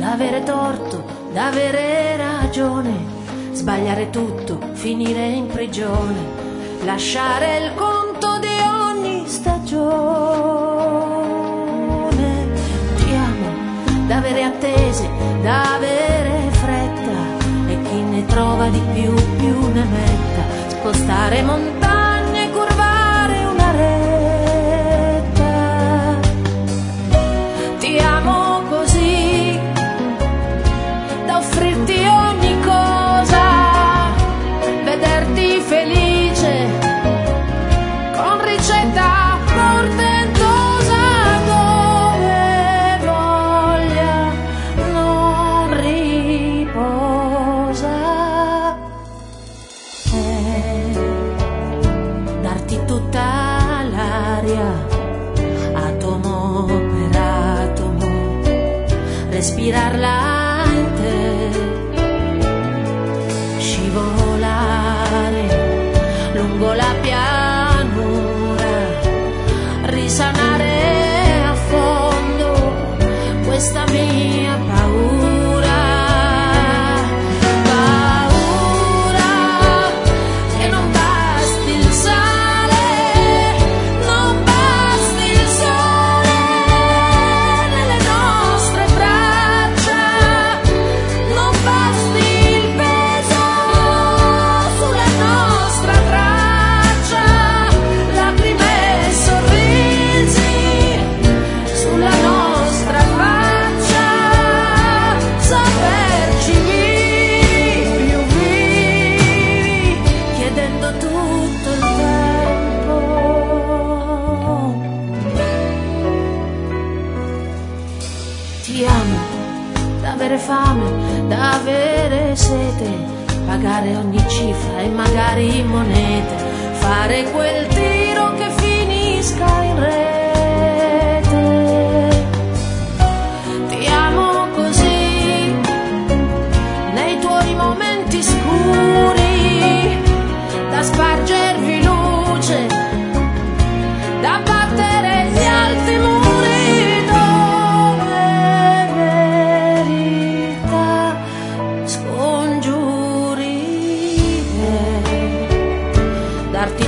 d'avere torto, d'avere ragione, sbagliare tutto, finire in prigione, lasciare il conto di ogni stagione. Ti amo, d'avere attese, d'avere fretta, e chi ne trova di più ne metta, spostare montagne, curvare una retta. Ti amo così da offrirti ogni cosa, vederti felice con ricetta portentosa, dove voglia non riposa. Darti tutta l'aria, atomo per atomo, respirarla in te, scivolare lungo la pianura, risanare a fondo questa mia paura. Paura che non basti il sale, non basti il sole nelle nostre braccia, non basti il peso sulla nostra traccia, lacrime e sorrisi sulla nostra faccia, saperci vivi, chiedendo tutto il tempo. Ti amo, d'avere fame, d'avere sete, pagare ogni cifra e magari in monete, fare quel tiro che finisca in rete. Ti amo così nei tuoi momenti scuri, da spargervi luce, da battere gli alti muri, dove verità scongiuri, darti